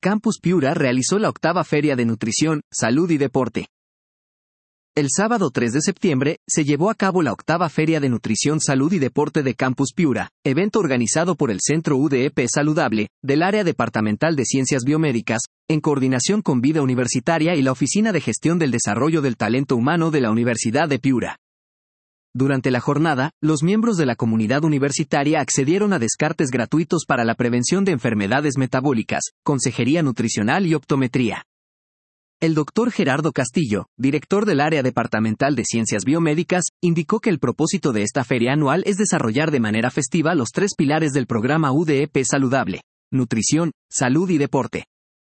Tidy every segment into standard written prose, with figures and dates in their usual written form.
Campus Piura realizó la 8ª Feria de Nutrición, Salud y Deporte. El sábado 3 de septiembre, se llevó a cabo la 8ª Feria de Nutrición, Salud y Deporte de Campus Piura, evento organizado por el Centro UDEP Saludable, del Área Departamental de Ciencias Biomédicas, en coordinación con Vida Universitaria y la Oficina de Gestión del Desarrollo del Talento Humano de la Universidad de Piura. Durante la jornada, los miembros de la comunidad universitaria accedieron a descartes gratuitos para la prevención de enfermedades metabólicas, consejería nutricional y optometría. El Dr. Gerardo Castillo, director del Área Departamental de Ciencias Biomédicas, indicó que el propósito de esta feria anual es desarrollar de manera festiva los 3 pilares del programa UDEP Saludable: nutrición, salud y deporte.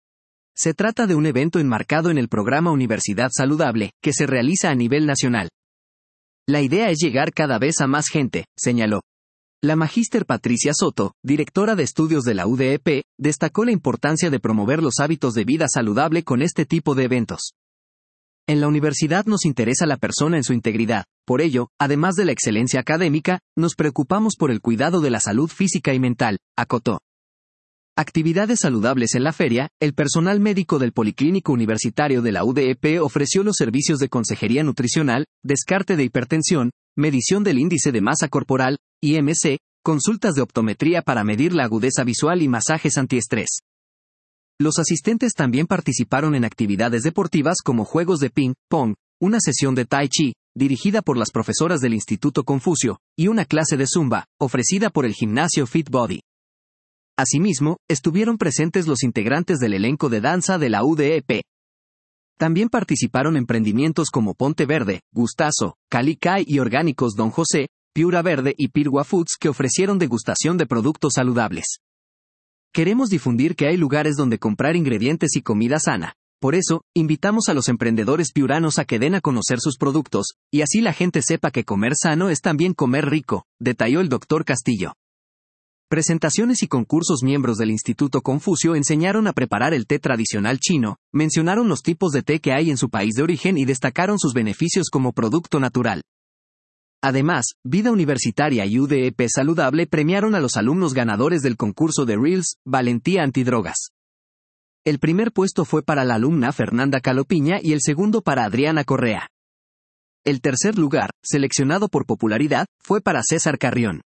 Se trata de un evento enmarcado en el programa Universidad Saludable, que se realiza a nivel nacional. La idea es llegar cada vez a más gente, señaló. La magíster Patricia Soto, directora de estudios de la UDEP, destacó la importancia de promover los hábitos de vida saludable con este tipo de eventos. En la universidad nos interesa la persona en su integridad, por ello, además de la excelencia académica, nos preocupamos por el cuidado de la salud física y mental, acotó. Actividades saludables en la feria. El personal médico del Policlínico Universitario de la UDEP ofreció los servicios de consejería nutricional, descarte de hipertensión, medición del índice de masa corporal, IMC, consultas de optometría para medir la agudeza visual y masajes antiestrés. Los asistentes también participaron en actividades deportivas como juegos de ping-pong, una sesión de tai chi, dirigida por las profesoras del Instituto Confucio, y una clase de zumba, ofrecida por el gimnasio Fit Body. Asimismo, estuvieron presentes los integrantes del elenco de danza de la UDEP. También participaron emprendimientos como Ponte Verde, Gustazo, Cali Kai y Orgánicos Don José, Piura Verde y Pirgua Foods, que ofrecieron degustación de productos saludables. Queremos difundir que hay lugares donde comprar ingredientes y comida sana. Por eso, invitamos a los emprendedores piuranos a que den a conocer sus productos, y así la gente sepa que comer sano es también comer rico, detalló el Dr. Castillo. Presentaciones y concursos. Miembros del Instituto Confucio enseñaron a preparar el té tradicional chino, mencionaron los tipos de té que hay en su país de origen y destacaron sus beneficios como producto natural. Además, Vida Universitaria y UDEP Saludable premiaron a los alumnos ganadores del concurso de Reels, Valentía Antidrogas. El primer puesto fue para la alumna Fernanda Calopiña y el segundo para Adriana Correa. El tercer lugar, seleccionado por popularidad, fue para César Carrión.